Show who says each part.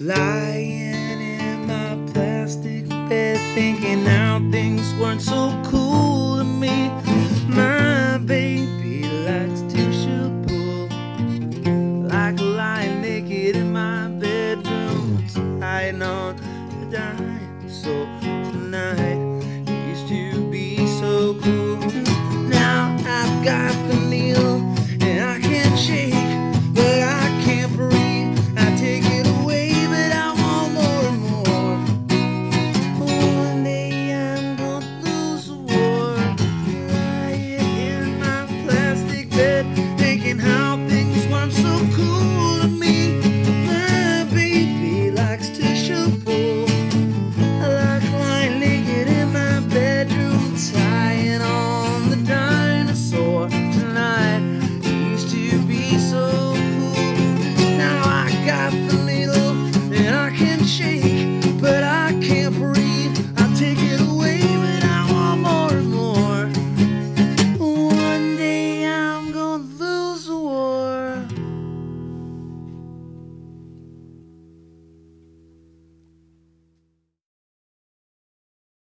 Speaker 1: Lying in my plastic bed, thinking how things weren't so cool to me. My baby likes tissue pull, like lying naked in my bedroom, tied on the dinosaur tonight. It used to be so cool. Now I've got